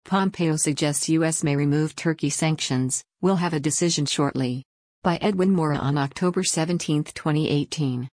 Pompeo suggests U.S. may remove Turkey sanctions, we'll have a decision shortly. By Edwin Mora on October 17, 2018.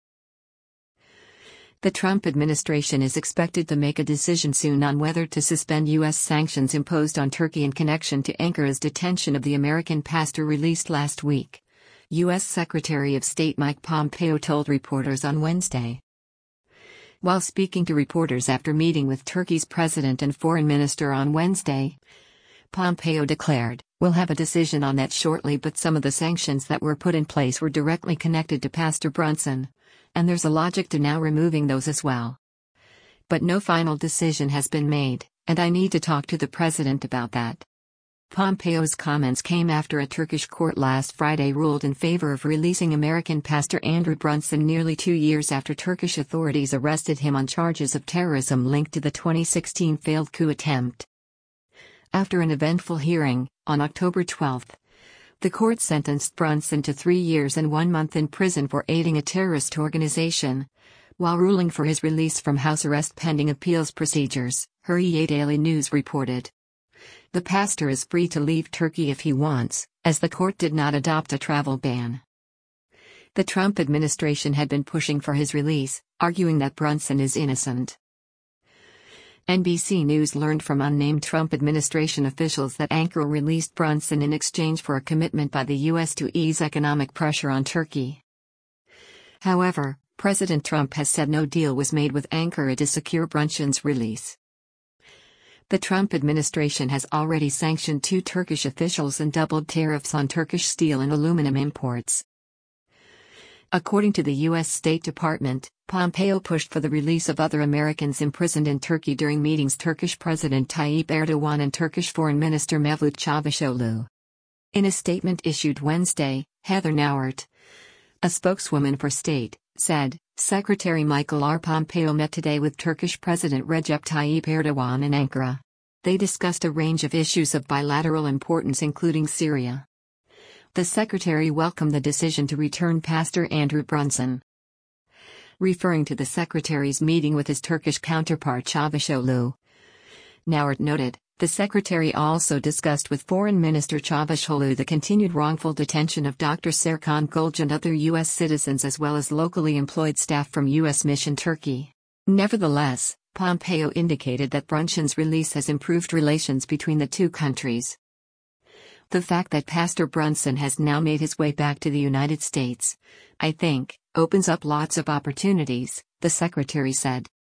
The Trump administration is expected to make a decision soon on whether to suspend U.S. sanctions imposed on Turkey in connection to Ankara's detention of the American pastor released last week, U.S. Secretary of State Mike Pompeo told reporters on Wednesday. While speaking to reporters after meeting with Turkey's president and foreign minister on Wednesday, Pompeo declared, "We'll have a decision on that shortly, but some of the sanctions that were put in place were directly connected to Pastor Brunson, and there's a logic to now removing those as well. But no final decision has been made, and I need to talk to the president about that." Pompeo's comments came after a Turkish court last Friday ruled in favor of releasing American pastor Andrew Brunson nearly 2 years after Turkish authorities arrested him on charges of terrorism linked to the 2016 failed coup attempt. After an eventful hearing, on October 12, the court sentenced Brunson to 3 years and 1 month in prison for aiding a terrorist organization, while ruling for his release from house arrest pending appeals procedures, Hürriyet Daily News reported. The pastor is free to leave Turkey if he wants, as the court did not adopt a travel ban. The Trump administration had been pushing for his release, arguing that Brunson is innocent. NBC News learned from unnamed Trump administration officials that Ankara released Brunson in exchange for a commitment by the U.S. to ease economic pressure on Turkey. However, President Trump has said no deal was made with Ankara to secure Brunson's release. The Trump administration has already sanctioned 2 Turkish officials and doubled tariffs on Turkish steel and aluminum imports. According to the U.S. State Department, Pompeo pushed for the release of other Americans imprisoned in Turkey during meetings Turkish President Tayyip Erdogan and Turkish Foreign Minister Mevlut Çavuşoğlu. In a statement issued Wednesday, Heather Nauert, a spokeswoman for state, said, Secretary Michael R. Pompeo met today with Turkish President Recep Tayyip Erdogan in Ankara. They discussed a range of issues of bilateral importance including Syria. The secretary welcomed the decision to return Pastor Andrew Brunson. Referring to the secretary's meeting with his Turkish counterpart Çavuşoğlu, Nauert noted, the secretary also discussed with Foreign Minister Çavuşoğlu the continued wrongful detention of Dr. Serkan Gülce and other U.S. citizens as well as locally employed staff from U.S. Mission Turkey. Nevertheless, Pompeo indicated that Brunson's release has improved relations between the two countries. The fact that Pastor Brunson has now made his way back to the United States, I think, opens up lots of opportunities, the secretary said.